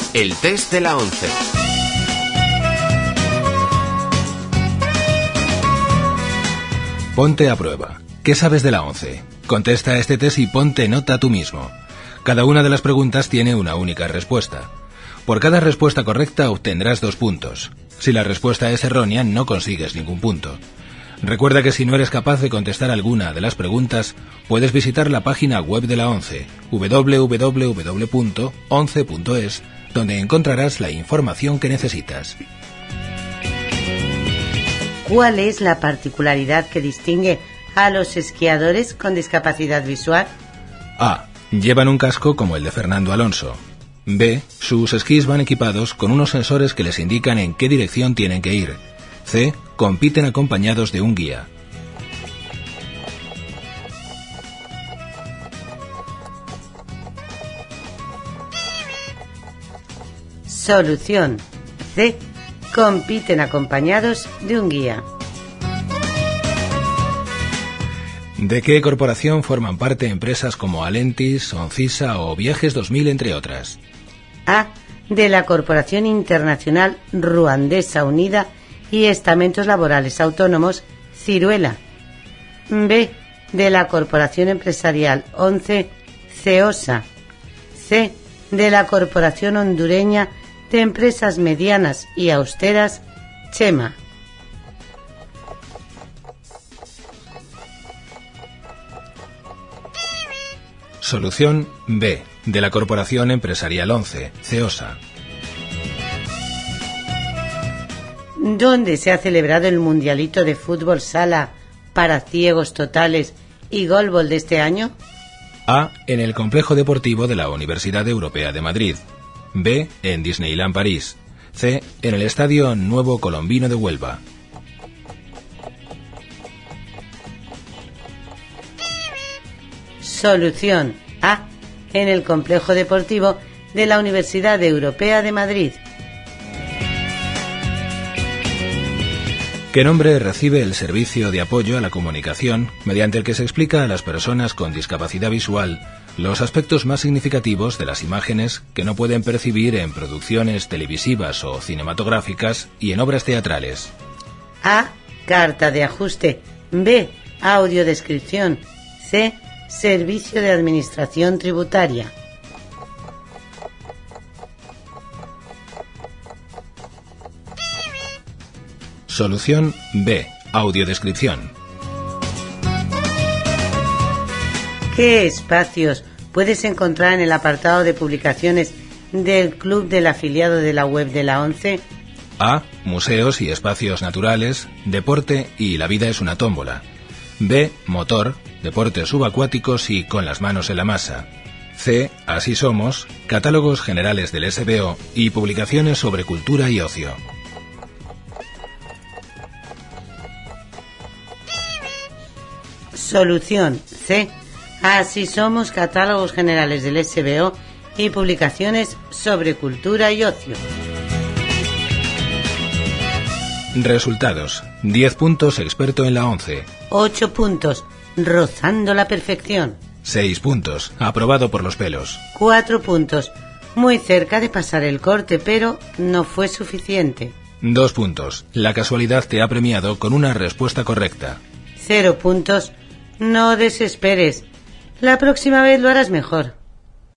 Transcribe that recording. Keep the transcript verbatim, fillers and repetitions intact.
El test de la once. Ponte a prueba. ¿Qué sabes de la once? Contesta este test y ponte nota tú mismo. Cada una de las preguntas tiene una única respuesta. Por cada respuesta correcta obtendrás dos puntos. Si la respuesta es errónea, no consigues ningún punto. Recuerda que si no eres capaz de contestar alguna de las preguntas, puedes visitar la página web de la once, doble u doble u doble u punto once punto es, donde encontrarás la información que necesitas. ¿Cuál es la particularidad que distingue a los esquiadores con discapacidad visual? A. Llevan un casco como el de Fernando Alonso. B. Sus esquís van equipados con unos sensores que les indican en qué dirección tienen que ir. C. Compiten acompañados de un guía. Solución C. Compiten acompañados de un guía. ¿De qué corporación forman parte empresas como Alentis, Oncisa o Viajes dos mil, entre otras? A. De la Corporación Internacional Ruandesa Unida y Estamentos Laborales Autónomos, Ciruela. B. De la Corporación Empresarial once, CEOSA. C. De la Corporación Hondureña de Empresas Medianas y Austeras, CHEMA. Solución B. De la Corporación Empresarial once, CEOSA. ¿Dónde se ha celebrado el Mundialito de Fútbol Sala para ciegos totales y Golbol de este año? A. En el Complejo Deportivo de la Universidad Europea de Madrid. B. En Disneyland París. C. En el Estadio Nuevo Colombino de Huelva. Solución A. En el Complejo Deportivo de la Universidad Europea de Madrid. ¿Qué nombre recibe el servicio de apoyo a la comunicación mediante el que se explica a las personas con discapacidad visual los aspectos más significativos de las imágenes que no pueden percibir en producciones televisivas o cinematográficas y en obras teatrales? A. Carta de ajuste. B. Audiodescripción. C. Servicio de Administración Tributaria. Solución B. Audiodescripción. ¿Qué espacios puedes encontrar en el apartado de publicaciones del Club del Afiliado de la web de la once? A. Museos y espacios naturales, deporte y la vida es una tómbola. B. Motor, deportes subacuáticos y con las manos en la masa. C. Así somos, catálogos generales del S B O y publicaciones sobre cultura y ocio. Solución C. Así somos, catálogos generales del S B O y publicaciones sobre cultura y ocio. Resultados. diez puntos experto en la once. ocho puntos, rozando la perfección. seis puntos, aprobado por los pelos. cuatro puntos, muy cerca de pasar el corte, pero no fue suficiente. dos puntos, la casualidad te ha premiado con una respuesta correcta. cero puntos, no desesperes. La próxima vez lo harás mejor.